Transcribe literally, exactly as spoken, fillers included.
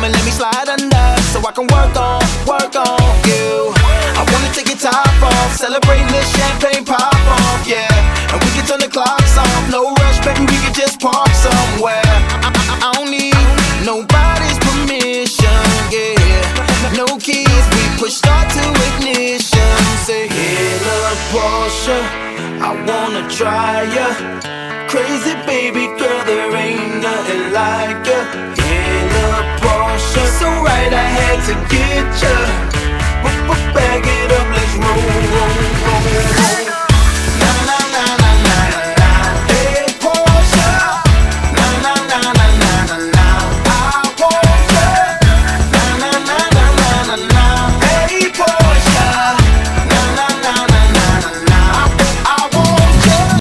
Come and let me slide under, so I can work on, work on you. I wanna take your top off, celebrate this champagne pop off, yeah. And we can turn the clocks off, no rush, baby, we can just park somewhere. I, I, I don't need nobody's permission, yeah. No keys, we push start to ignition. Say, hey, little Porsche, I wanna try ya. Crazy baby girl, there ain't nothing like ya. Yeah, little Porsche, so right I had to get ya.